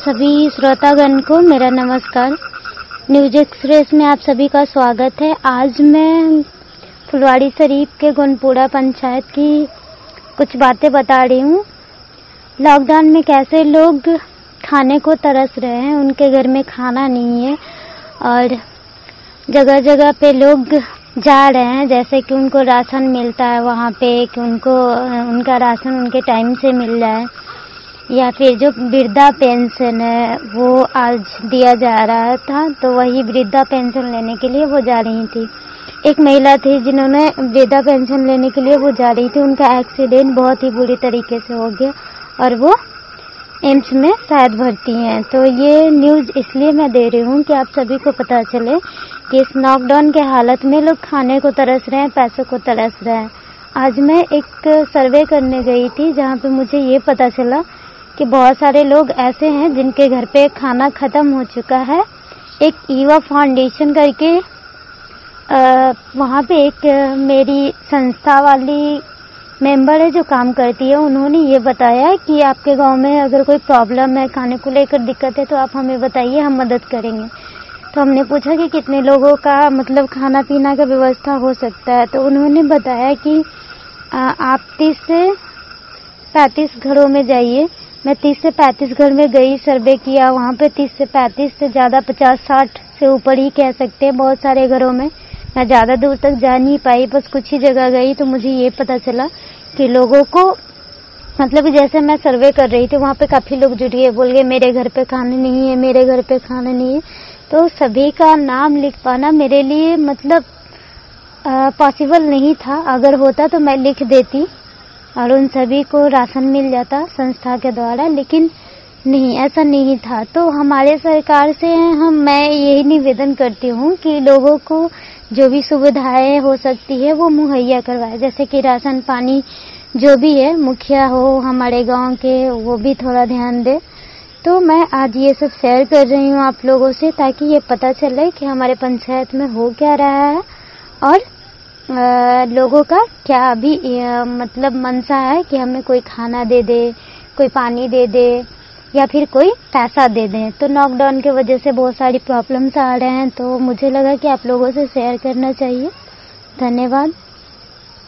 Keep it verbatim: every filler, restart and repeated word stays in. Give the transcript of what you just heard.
सभी श्रोतागण को मेरा नमस्कार। न्यूज एक्सप्रेस में आप सभी का स्वागत है। आज मैं फुलवाड़ी शरीफ के गुनपुरा पंचायत की कुछ बातें बता रही हूँ। लॉकडाउन में कैसे लोग खाने को तरस रहे हैं, उनके घर में खाना नहीं है और जगह जगह पे लोग जा रहे हैं, जैसे कि उनको राशन मिलता है वहाँ पे कि उनको उनका राशन उनके टाइम से मिल जाए, या फिर जो वृद्धा पेंशन है वो आज दिया जा रहा था, तो वही वृद्धा पेंशन लेने के लिए वो जा रही थी। एक महिला थी जिन्होंने वृद्धा पेंशन लेने के लिए वो जा रही थी, उनका एक्सीडेंट बहुत ही बुरी तरीके से हो गया और वो एम्स में शायद भर्ती हैं। तो ये न्यूज़ इसलिए मैं दे रही हूँ कि आप सभी को पता चले कि इस लॉकडाउन के हालत में लोग खाने को तरस रहे हैं, पैसों को तरस रहे हैं। आज मैं एक सर्वे करने गई थी जहाँ पे मुझे ये पता चला कि बहुत सारे लोग ऐसे हैं जिनके घर पे खाना ख़त्म हो चुका है। एक ईवा फाउंडेशन करके आ, वहाँ पे एक मेरी संस्था वाली मेंबर है जो काम करती है, उन्होंने ये बताया कि आपके गांव में अगर कोई प्रॉब्लम है, खाने को लेकर दिक्कत है, तो आप हमें बताइए, हम मदद करेंगे। तो हमने पूछा कि कितने लोगों का मतलब खाना पीना का व्यवस्था हो सकता है, तो उन्होंने बताया कि आ, आप तीस से पैंतीस घरों में जाइए। मैं तीस से पैंतीस घर में गई, सर्वे किया, वहाँ पे तीस से पैंतीस से ज़्यादा पचास साठ से ऊपर ही कह सकते हैं बहुत सारे घरों में। मैं ज़्यादा दूर तक जा नहीं पाई, बस कुछ ही जगह गई, तो मुझे ये पता चला कि लोगों को मतलब जैसे मैं सर्वे कर रही थी वहाँ पे काफ़ी लोग जुट गए, बोल गए मेरे घर पे खाना नहीं है, मेरे घर पे खाना नहीं है। तो सभी का नाम लिख पाना मेरे लिए मतलब पॉसिबल नहीं था। अगर होता तो मैं लिख देती और उन सभी को राशन मिल जाता संस्था के द्वारा, लेकिन नहीं, ऐसा नहीं था। तो हमारे सरकार से हम मैं यही निवेदन करती हूँ कि लोगों को जो भी सुविधाएं हो सकती है वो मुहैया करवाए, जैसे कि राशन पानी जो भी है, मुखिया हो हमारे गांव के वो भी थोड़ा ध्यान दे। तो मैं आज ये सब शेयर कर रही हूँ आप लोगों से, ताकि ये पता चले कि हमारे पंचायत में हो क्या रहा है और आ, लोगों का क्या अभी मतलब मनसा है कि हमें कोई खाना दे दे, कोई पानी दे दे या फिर कोई पैसा दे दें। तो लॉकडाउन के वजह से बहुत सारी प्रॉब्लम्स आ रहे हैं, तो मुझे लगा कि आप लोगों से शेयर करना चाहिए। धन्यवाद।